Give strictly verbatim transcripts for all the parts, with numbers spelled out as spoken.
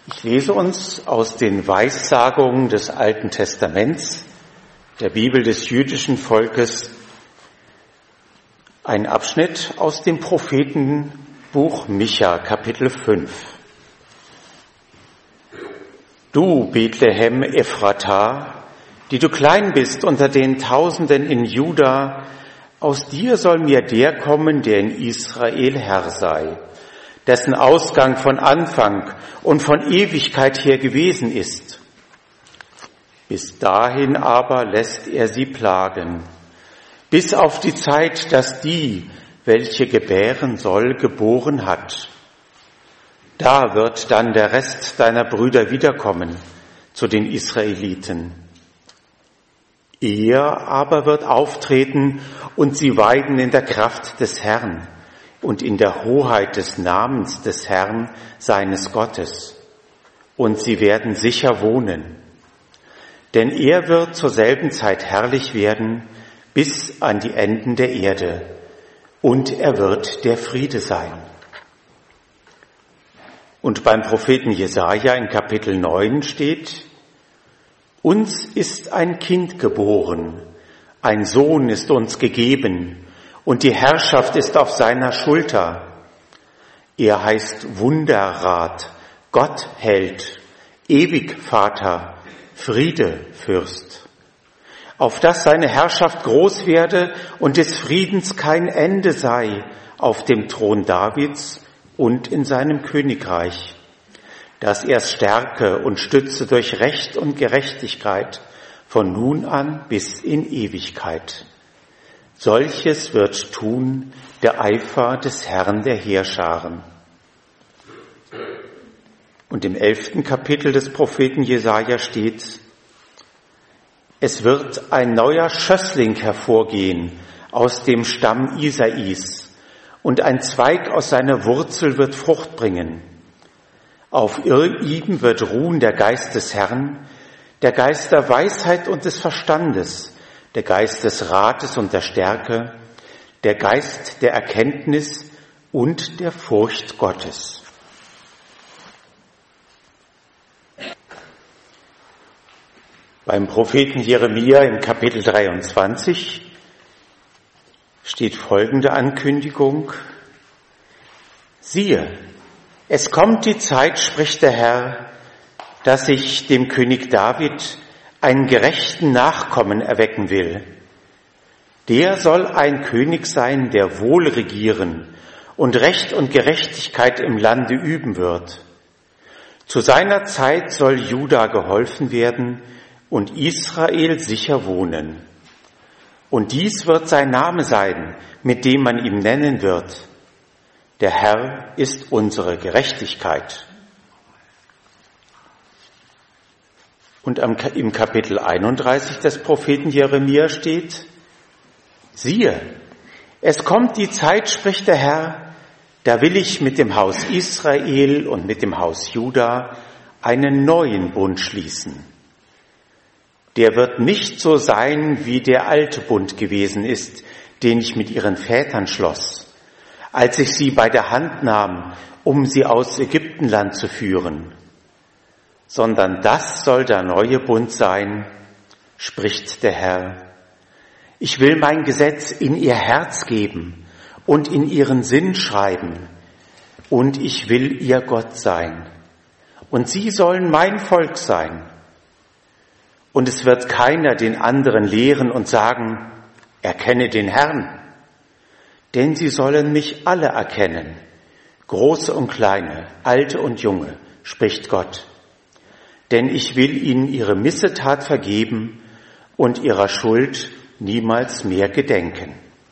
Ich lese uns aus den Weissagungen des Alten Testaments, der Bibel des jüdischen Volkes, einen Abschnitt aus dem Prophetenbuch Micha, Kapitel fünf. Du, Bethlehem Ephrata, die du klein bist unter den Tausenden in Juda, aus dir soll mir der kommen, der in Israel Herr sei, dessen Ausgang von Anfang und von Ewigkeit her gewesen ist. Bis dahin aber lässt er sie plagen, bis auf die Zeit, dass die, welche gebären soll, geboren hat. Da wird dann der Rest deiner Brüder wiederkommen zu den Israeliten. Er aber wird auftreten und sie weiden in der Kraft des Herrn und in der Hoheit des Namens des Herrn, seines Gottes. Und sie werden sicher wohnen. Denn er wird zur selben Zeit herrlich werden bis an die Enden der Erde. Und er wird der Friede sein. Und beim Propheten Jesaja in Kapitel neun steht: Uns ist ein Kind geboren, ein Sohn ist uns gegeben, und die Herrschaft ist auf seiner Schulter. Er heißt Wunderrat, Gottheld, Ewigvater, Friedefürst. Auf dass seine Herrschaft groß werde und des Friedens kein Ende sei auf dem Thron Davids und in seinem Königreich, dass er es stärke und stütze durch Recht und Gerechtigkeit von nun an bis in Ewigkeit. Solches wird tun der Eifer des Herrn der Heerscharen. Und im elften Kapitel des Propheten Jesaja steht: Es wird ein neuer Schössling hervorgehen aus dem Stamm Isais, und ein Zweig aus seiner Wurzel wird Frucht bringen. Auf ihm wird ruhen der Geist des Herrn, der Geist der Weisheit und des Verstandes, der Geist des Rates und der Stärke, der Geist der Erkenntnis und der Furcht Gottes. Beim Propheten Jeremia im Kapitel dreiundzwanzig steht folgende Ankündigung: Siehe, es kommt die Zeit, spricht der Herr, dass ich dem König David einen gerechten Nachkommen erwecken will. Der soll ein König sein, der wohl regieren und Recht und Gerechtigkeit im Lande üben wird. Zu seiner Zeit soll Juda geholfen werden und Israel sicher wohnen. Und dies wird sein Name sein, mit dem man ihn nennen wird: Der Herr ist unsere Gerechtigkeit. Und im Kapitel einunddreißig des Propheten Jeremia steht: Siehe, es kommt die Zeit, spricht der Herr, da will ich mit dem Haus Israel und mit dem Haus Juda einen neuen Bund schließen. Der wird nicht so sein, wie der alte Bund gewesen ist, den ich mit ihren Vätern schloss, als ich sie bei der Hand nahm, um sie aus Ägyptenland zu führen. Sondern das soll der neue Bund sein, spricht der Herr. Ich will mein Gesetz in ihr Herz geben und in ihren Sinn schreiben, und ich will ihr Gott sein, und sie sollen mein Volk sein. Und es wird keiner den anderen lehren und sagen: Erkenne den Herrn. Denn sie sollen mich alle erkennen, große und kleine, alte und junge, spricht Gott. Denn ich will ihnen ihre Missetat vergeben und ihrer Schuld niemals mehr gedenken.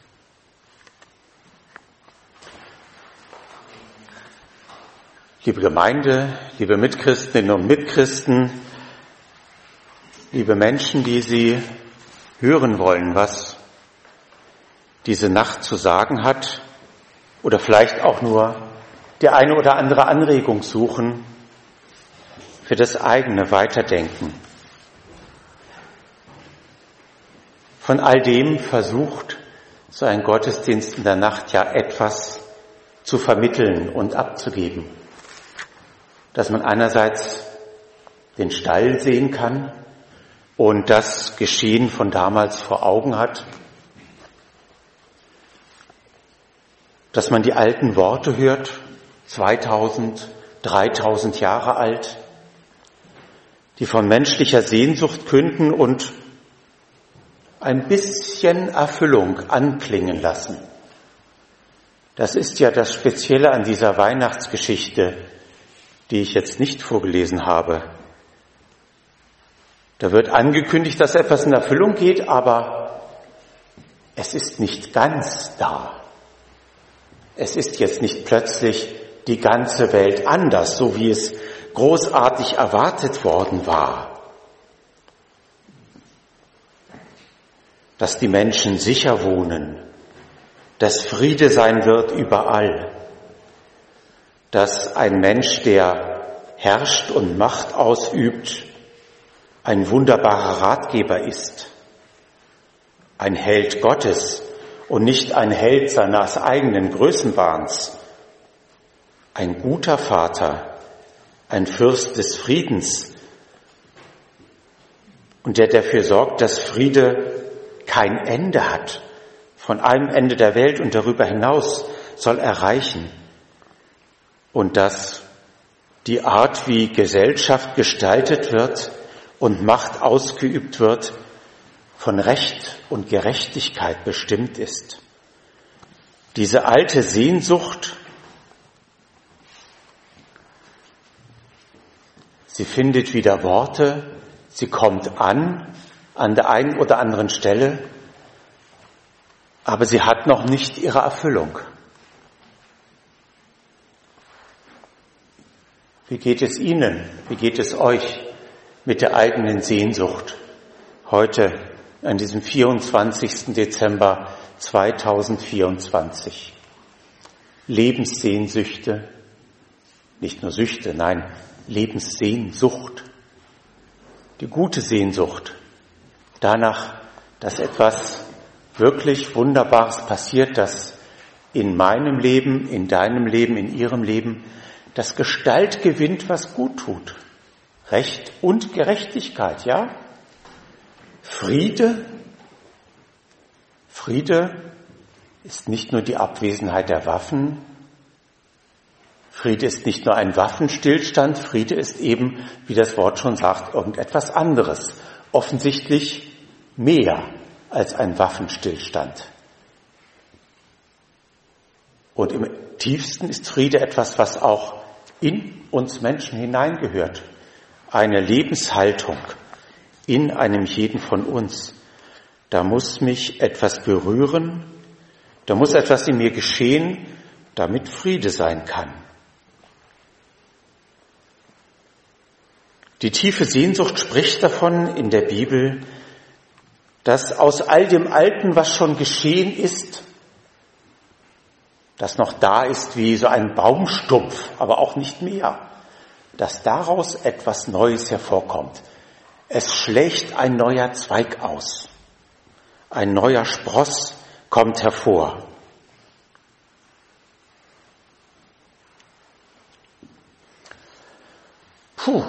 Liebe Gemeinde, liebe Mitchristinnen und Mitchristen, liebe Menschen, die Sie hören wollen, was diese Nacht zu sagen hat, oder vielleicht auch nur die eine oder andere Anregung suchen für das eigene Weiterdenken. Von all dem versucht so ein Gottesdienst in der Nacht ja etwas zu vermitteln und abzugeben. dass man einerseits den Stall sehen kann und das Geschehen von damals vor Augen hat, dass man die alten Worte hört, zweitausend, dreitausend Jahre alt, die von menschlicher Sehnsucht künden und ein bisschen Erfüllung anklingen lassen. Das ist ja das Spezielle an dieser Weihnachtsgeschichte, die ich jetzt nicht vorgelesen habe. Da wird angekündigt, dass etwas in Erfüllung geht, aber es ist nicht ganz da. Es ist jetzt nicht plötzlich die ganze Welt anders, so wie es großartig erwartet worden war. Dass die Menschen sicher wohnen, dass Friede sein wird überall, dass ein Mensch, der herrscht und Macht ausübt, ein wunderbarer Ratgeber ist, ein Held Gottes und nicht ein Held seines eigenen Größenwahns, ein guter Vater, ein Fürst des Friedens und der dafür sorgt, dass Friede kein Ende hat. Von einem Ende der Welt und darüber hinaus soll erreichen. Und dass die Art, wie Gesellschaft gestaltet wird und Macht ausgeübt wird, von Recht und Gerechtigkeit bestimmt ist. Diese alte Sehnsucht, sie findet wieder Worte, sie kommt an, an der einen oder anderen Stelle, aber sie hat noch nicht ihre Erfüllung. Wie geht es Ihnen, wie geht es euch mit der eigenen Sehnsucht heute an diesem vierundzwanzigsten Dezember zweitausendvierundzwanzig? Lebenssehnsüchte, nicht nur Süchte, nein, Lebenssehnsucht. Die gute Sehnsucht danach, dass etwas wirklich Wunderbares passiert, dass in meinem Leben, in deinem Leben, in ihrem Leben das Gestalt gewinnt, was gut tut. Recht und Gerechtigkeit, ja? Friede. Friede ist nicht nur die Abwesenheit der Waffen. Friede ist nicht nur ein Waffenstillstand. Friede ist eben, wie das Wort schon sagt, irgendetwas anderes. Offensichtlich mehr als ein Waffenstillstand. Und im tiefsten ist Friede etwas, was auch in uns Menschen hineingehört. Eine Lebenshaltung in einem jeden von uns. Da muss mich etwas berühren, da muss etwas in mir geschehen, damit Friede sein kann. Die tiefe Sehnsucht spricht davon in der Bibel, dass aus all dem Alten, was schon geschehen ist, das noch da ist wie so ein Baumstumpf, aber auch nicht mehr, dass daraus etwas Neues hervorkommt. Es schlägt ein neuer Zweig aus. Ein neuer Spross kommt hervor. Puh.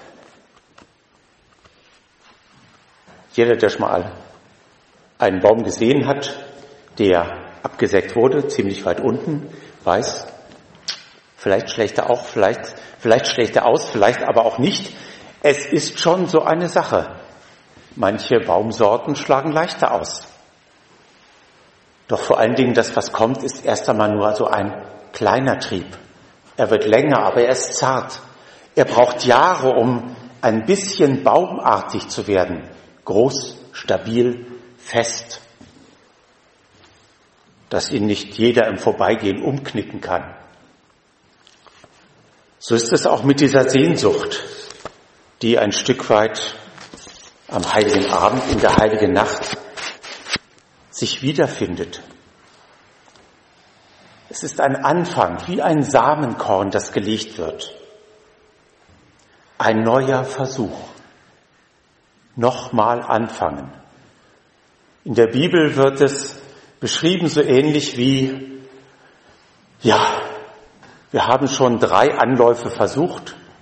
Jeder, der schon mal einen Baum gesehen hat, der abgesägt wurde, ziemlich weit unten, weiß, vielleicht schlägt er auch, vielleicht, vielleicht schlägt er aus, vielleicht aber auch nicht. Es ist schon so eine Sache. Manche Baumsorten schlagen leichter aus. Doch vor allen Dingen das, was kommt, ist erst einmal nur so ein kleiner Trieb. Er wird länger, aber er ist zart. Er braucht Jahre, um ein bisschen baumartig zu werden. Groß, stabil, fest. Dass ihn nicht jeder im Vorbeigehen umknicken kann. So ist es auch mit dieser Sehnsucht, die ein Stück weit am Heiligen Abend, in der Heiligen Nacht sich wiederfindet. Es ist ein Anfang, wie ein Samenkorn, das gelegt wird. Ein neuer Versuch. Nochmal anfangen. In der Bibel wird es beschrieben so ähnlich wie, ja, wir haben schon drei Anläufe versucht,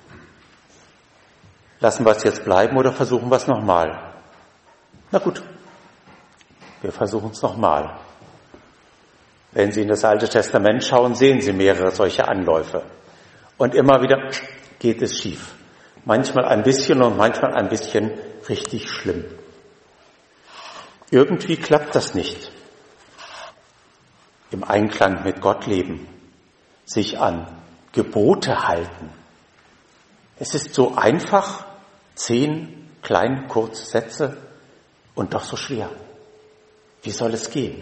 Lassen wir es jetzt bleiben oder versuchen wir es nochmal? Na gut, wir versuchen es nochmal. Wenn Sie in das Alte Testament schauen, sehen Sie mehrere solche Anläufe. Und immer wieder geht es schief. Manchmal ein bisschen und manchmal ein bisschen richtig schlimm. Irgendwie klappt das nicht. Im Einklang mit Gott leben, sich an Gebote halten. Es ist so einfach, zehn kleine, kurze Sätze und doch so schwer. Wie soll es gehen?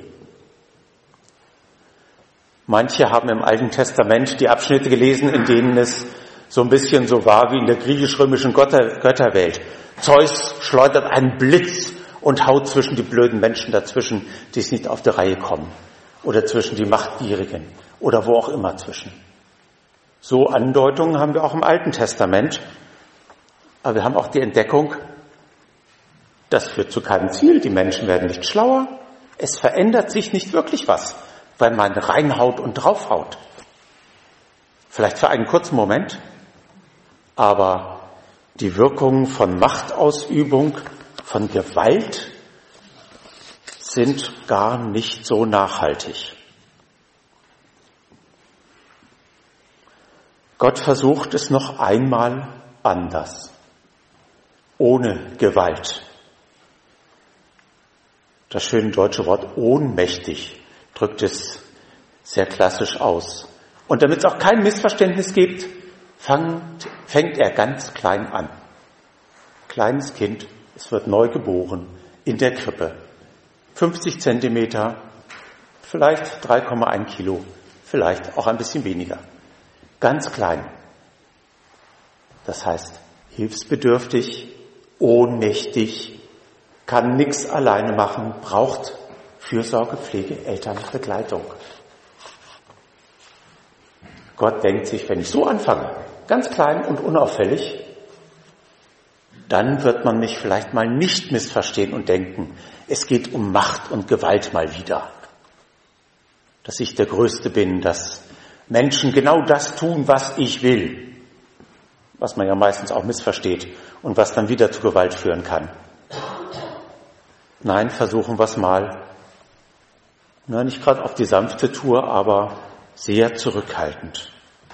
Manche haben im Alten Testament die Abschnitte gelesen, in denen es so ein bisschen so war wie in der griechisch-römischen Götter- Götterwelt. Zeus schleudert einen Blitz und haut zwischen die blöden Menschen dazwischen, die es nicht auf die Reihe kommen. Oder zwischen die Machtgierigen. Oder wo auch immer zwischen. So Andeutungen haben wir auch im Alten Testament. Aber wir haben auch die Entdeckung, das führt zu keinem Ziel. Die Menschen werden nicht schlauer. Es verändert sich nicht wirklich was, weil man reinhaut und draufhaut. Vielleicht für einen kurzen Moment. Aber die Wirkungen von Machtausübung, von Gewalt sind gar nicht so nachhaltig. Gott versucht es noch einmal anders. Ohne Gewalt. Das schöne deutsche Wort ohnmächtig drückt es sehr klassisch aus. Und damit es auch kein Missverständnis gibt, fängt, fängt er ganz klein an. Kleines Kind, es wird neu geboren, in der Krippe. fünfzig Zentimeter, vielleicht drei Komma eins Kilo, vielleicht auch ein bisschen weniger. Ganz klein. Das heißt, hilfsbedürftig, ohnmächtig, kann nichts alleine machen, braucht Fürsorge, Pflege, Elternbegleitung. Gott denkt sich, wenn ich so anfange, ganz klein und unauffällig, dann wird man mich vielleicht mal nicht missverstehen und denken, es geht um Macht und Gewalt mal wieder. Dass ich der Größte bin, dass Menschen genau das tun, was ich will. Was man ja meistens auch missversteht und was dann wieder zu Gewalt führen kann. Nein, versuchen wir es mal. Na, nicht gerade auf die sanfte Tour, aber sehr zurückhaltend.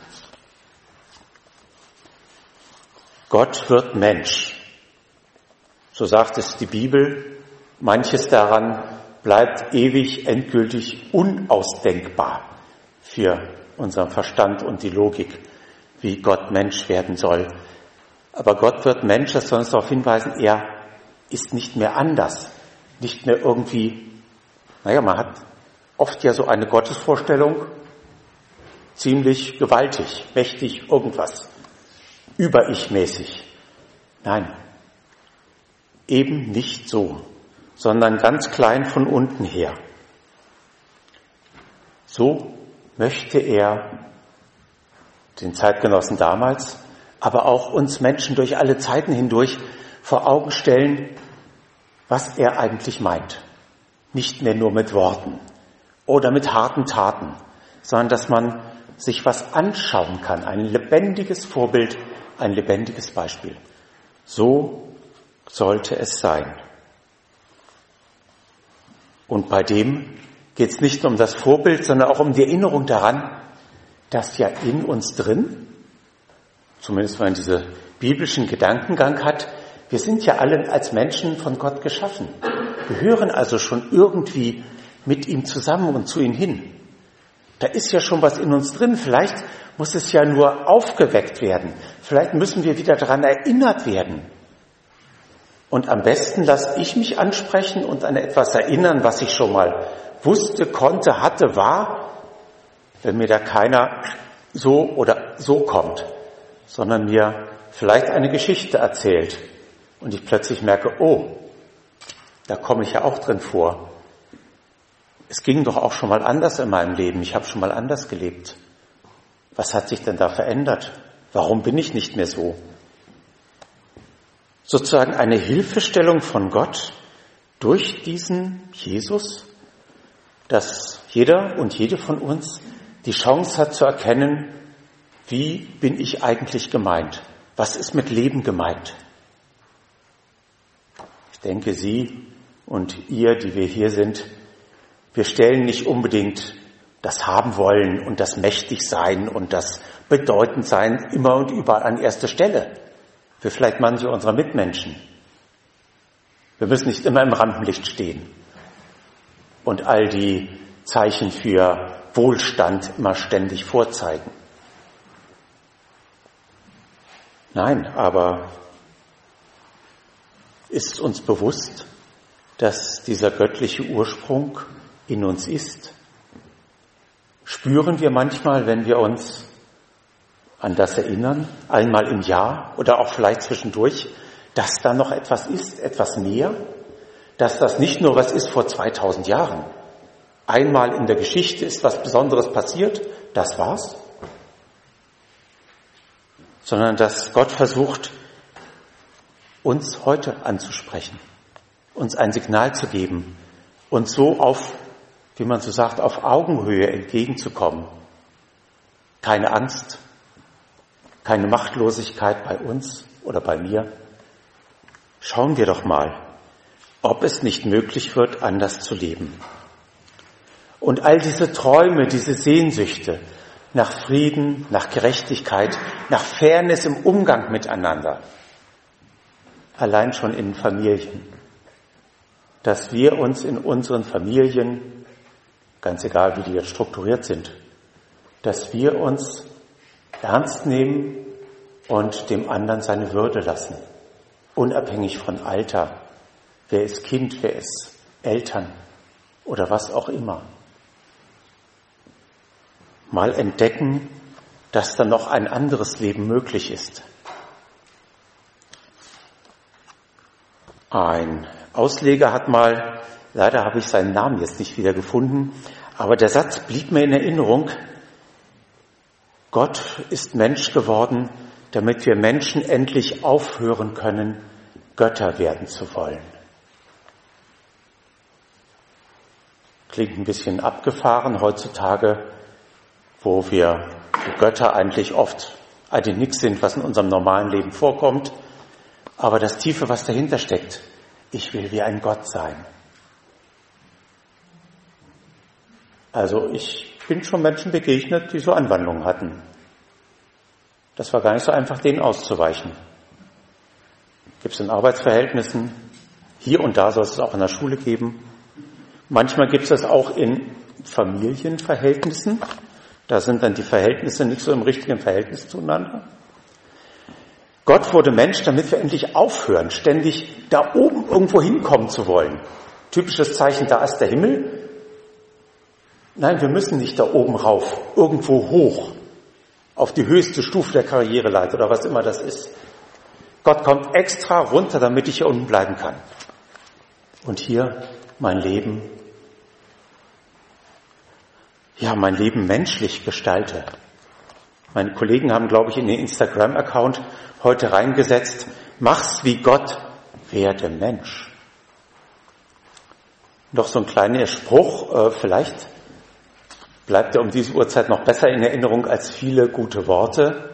Gott wird Mensch. So sagt es die Bibel. Manches daran bleibt ewig, endgültig unausdenkbar für unseren Verstand und die Logik, wie Gott Mensch werden soll. Aber Gott wird Mensch, das soll uns darauf hinweisen, er ist nicht mehr anders, nicht mehr irgendwie, naja, man hat oft ja so eine Gottesvorstellung, ziemlich gewaltig, mächtig, irgendwas, über-ich-mäßig. Nein, eben nicht so, sondern ganz klein von unten her. So möchte er den Zeitgenossen damals, aber auch uns Menschen durch alle Zeiten hindurch vor Augen stellen, was er eigentlich meint. Nicht mehr nur mit Worten oder mit harten Taten, sondern dass man sich was anschauen kann, ein lebendiges Vorbild, ein lebendiges Beispiel. So sollte es sein. Und bei dem geht es nicht nur um das Vorbild, sondern auch um die Erinnerung daran, dass ja in uns drin, zumindest wenn man diesen biblischen Gedankengang hat, wir sind ja alle als Menschen von Gott geschaffen. Wir gehören also schon irgendwie mit ihm zusammen und zu ihm hin. Da ist ja schon was in uns drin. Vielleicht muss es ja nur aufgeweckt werden. Vielleicht müssen wir wieder daran erinnert werden. Und am besten lasse ich mich ansprechen und an etwas erinnern, was ich schon mal wusste, konnte, hatte, war, wenn mir da keiner so oder so kommt, sondern mir vielleicht eine Geschichte erzählt und ich plötzlich merke, oh, da komme ich ja auch drin vor. Es ging doch auch schon mal anders in meinem Leben. Ich habe schon mal anders gelebt. Was hat sich denn da verändert? Warum bin ich nicht mehr so? Sozusagen eine Hilfestellung von Gott durch diesen Jesus, dass jeder und jede von uns die Chance hat zu erkennen, wie bin ich eigentlich gemeint? Was ist mit Leben gemeint? denke, Sie und ihr, die wir hier sind, wir stellen nicht unbedingt das Haben-Wollen und das Mächtig-Sein und das Bedeutend-Sein immer und überall an erste Stelle. Für vielleicht manche unserer Mitmenschen. Wir müssen nicht immer im Rampenlicht stehen und all die Zeichen für Wohlstand immer ständig vorzeigen. Nein, aber ist uns bewusst, dass dieser göttliche Ursprung in uns ist? Spüren wir manchmal, wenn wir uns an das erinnern, einmal im Jahr oder auch vielleicht zwischendurch, dass da noch etwas ist, etwas mehr, dass das nicht nur was ist vor zweitausend Jahren. Einmal in der Geschichte ist was Besonderes passiert, das war's. Sondern dass Gott versucht, uns heute anzusprechen, uns ein Signal zu geben, uns so auf, wie man so sagt, auf Augenhöhe entgegenzukommen. Keine Angst, keine Machtlosigkeit bei uns oder bei mir. Schauen wir doch mal, ob es nicht möglich wird, anders zu leben. Und all diese Träume, diese Sehnsüchte nach Frieden, nach Gerechtigkeit, nach Fairness im Umgang miteinander, allein schon in Familien, dass wir uns in unseren Familien, ganz egal wie die jetzt strukturiert sind, dass wir uns ernst nehmen und dem anderen seine Würde lassen, unabhängig von Alter. Wer ist Kind, wer ist Eltern oder was auch immer. Mal entdecken, dass da noch ein anderes Leben möglich ist. Ein Ausleger hat mal, leider habe ich seinen Namen jetzt nicht wieder gefunden, aber der Satz blieb mir in Erinnerung: Gott ist Mensch geworden, damit wir Menschen endlich aufhören können, Götter werden zu wollen. Klingt ein bisschen abgefahren heutzutage, wo wir wo Götter eigentlich oft eigentlich nichts sind, was in unserem normalen Leben vorkommt. Aber das Tiefe, was dahinter steckt, ich will wie ein Gott sein. Also ich bin schon Menschen begegnet, die so Anwandlungen hatten. Das war gar nicht so einfach, denen auszuweichen. Gibt es in Arbeitsverhältnissen, hier und da soll es auch in der Schule geben. Manchmal gibt es das auch in Familienverhältnissen. Da sind dann die Verhältnisse nicht so im richtigen Verhältnis zueinander. Gott wurde Mensch, damit wir endlich aufhören, ständig da oben irgendwo hinkommen zu wollen. Typisches Zeichen, da ist der Himmel. Nein, wir müssen nicht da oben rauf, irgendwo hoch, auf die höchste Stufe der Karriereleiter oder was immer das ist. Gott kommt extra runter, damit ich hier unten bleiben kann. Und hier mein Leben, ja, mein Leben menschlich gestalte. Meine Kollegen haben, glaube ich, in den Instagram-Account heute reingesetzt: Mach's wie Gott, werde Mensch. Noch so ein kleiner Spruch, äh, vielleicht bleibt er um diese Uhrzeit noch besser in Erinnerung als viele gute Worte.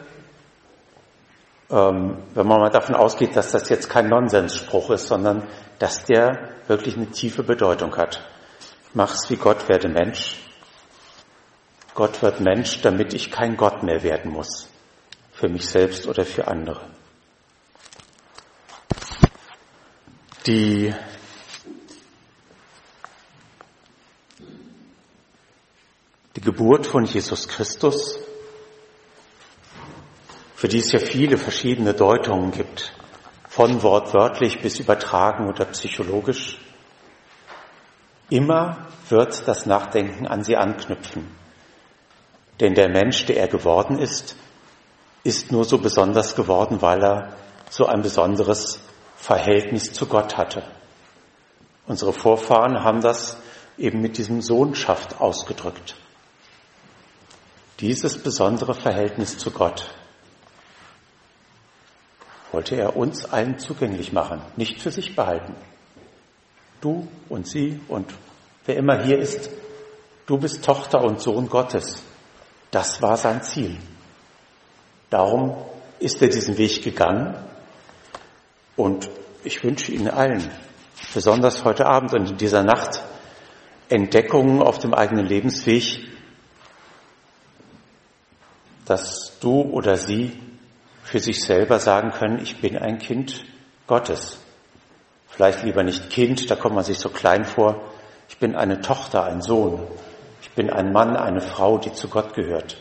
Ähm, wenn man mal davon ausgeht, dass das jetzt kein Nonsensspruch ist, sondern dass der wirklich eine tiefe Bedeutung hat. Mach's wie Gott, werde Mensch. Gott wird Mensch, damit ich kein Gott mehr werden muss. Für mich selbst oder für andere. Die Die Geburt von Jesus Christus, für die es ja viele verschiedene Deutungen gibt, von wortwörtlich bis übertragen oder psychologisch, immer wird das Nachdenken an sie anknüpfen. Denn der Mensch, der er geworden ist, ist nur so besonders geworden, weil er so ein besonderes Verhältnis zu Gott hatte. Unsere Vorfahren haben das eben mit diesem Sohnschaft ausgedrückt. Dieses besondere Verhältnis zu Gott wollte er uns allen zugänglich machen, nicht für sich behalten. Du und sie und wer immer hier ist, du bist Tochter und Sohn Gottes. Das war sein Ziel. Darum ist er diesen Weg gegangen und ich wünsche Ihnen allen, besonders heute Abend und in dieser Nacht Entdeckungen auf dem eigenen Lebensweg, dass du oder sie für sich selber sagen können, ich bin ein Kind Gottes. Vielleicht lieber nicht Kind, da kommt man sich so klein vor. Ich bin eine Tochter, ein Sohn. Ich bin ein Mann, eine Frau, die zu Gott gehört.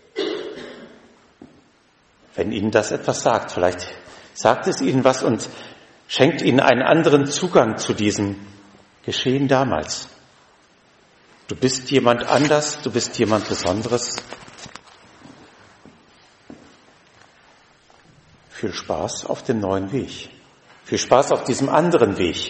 Wenn Ihnen das etwas sagt, vielleicht sagt es Ihnen was und schenkt Ihnen einen anderen Zugang zu diesem Geschehen damals. Du bist jemand anders, du bist jemand Besonderes. Viel Spaß auf dem neuen Weg. Viel Spaß auf diesem anderen Weg.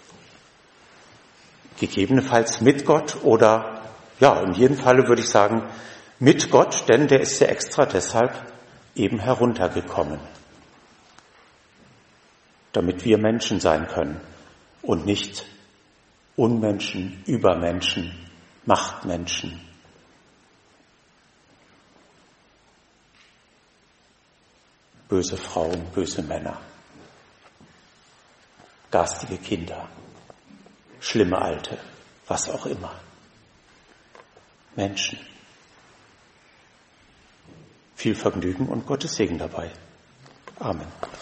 Gegebenenfalls mit Gott oder, ja, in jedem Falle würde ich sagen, mit Gott, denn der ist ja extra deshalb eben heruntergekommen. Damit wir Menschen sein können und nicht Unmenschen, Übermenschen, Machtmenschen. Böse Frauen, böse Männer, garstige Kinder, schlimme Alte, was auch immer. Menschen. Viel Vergnügen und Gottes Segen dabei. Amen.